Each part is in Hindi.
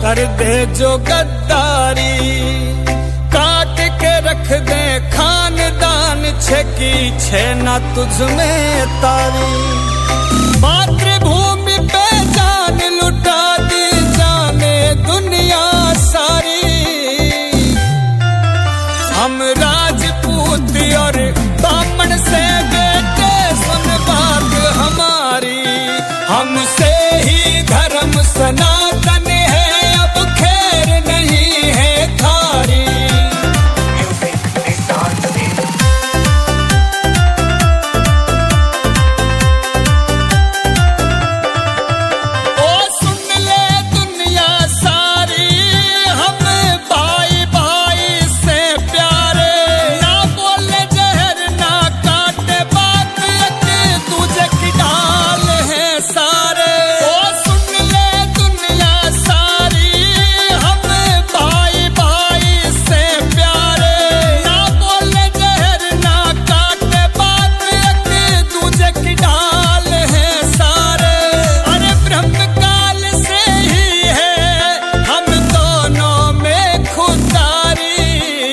कर दे जो गद्दारी, काट के रख दे खानदान छेकी छे ना तुझ में तारी। मातृभूमि पे जान लुटा दी जाने दुनिया सारी। हम राजपूत और ब्राह्मण से बेटे सुन बात हमारी। हमसे ही धर्म सनातन है, अब खैर नहीं है थारी। ओ सुन ले दुनिया सारी, हम भाई भाई से प्यारे। ना बोले जहर ना काटे बात, एक दूजे की डाल है सारे। ओ सुन ले दुनिया सारी, हम भाई भाई से प्यारे। ना बोले जहर ना काटे बात, एक दूजे की डाल है सारे। अरे ब्रह्म काल से ही है हम दोनों में खुदारी।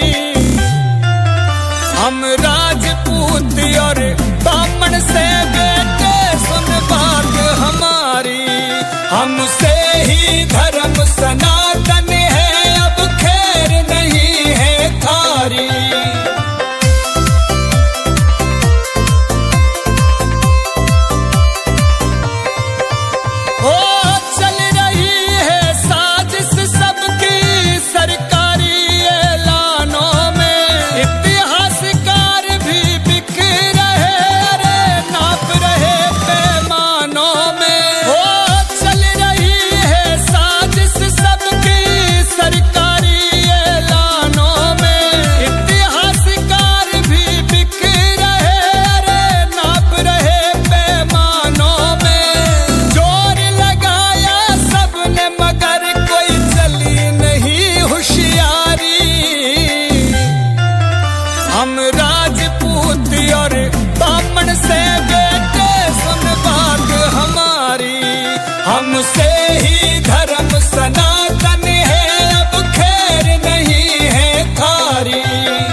हम राजपूत और ब्राह्मण से बेटे सुन बात हमारी। हमसे ही धर्म सनातन है, अब खैर नहीं है थारी। ओ चल रही है साजिश सबकी सरकारी ऐलानों में। इतिहासकार भी बिक रहे, अरे नाप रहे पैमानों में। ओ चल रही है साजिश सबकी सरकारी ऐलानों में। इतिहासकार भी बिक रहे, अरे नाप रहे पैमानों में। जोर लगाया सबने मगर कोई चली नहीं होशियारी। हम राजपूत और ब्राह्मण से बेटे सुन बात हमारी। हमसे ही धर्म सनातन है, अब खैर नहीं है थारी।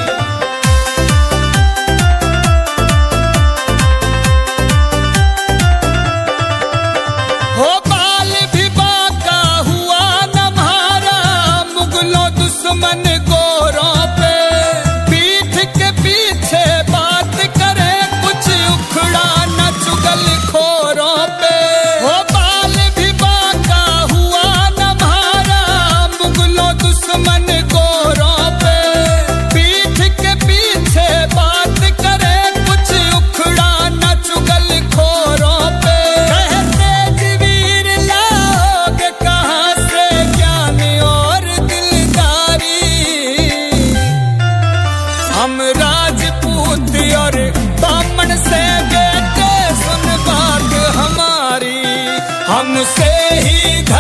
हो बाल भी बाका हुआ नम्हारा, मुगलों दुश्मन गोरों पे। पीठ के पीछे बात करे, कुछ उखड़ा न चुगल खोरों पे। हो बाल भी बाका हुआ नम्हारा, मुगलों दुश्मन गोरों पे। पीठ के पीछे बात करे, कुछ उखड़ा न चुगल खोरों पे। कहते जीवीर लाओगे कहाँ से ज्ञान और दिलदारी। हम राजपूत और ब्राह्मण से बेटे सुन बात हमारी। हमसे ही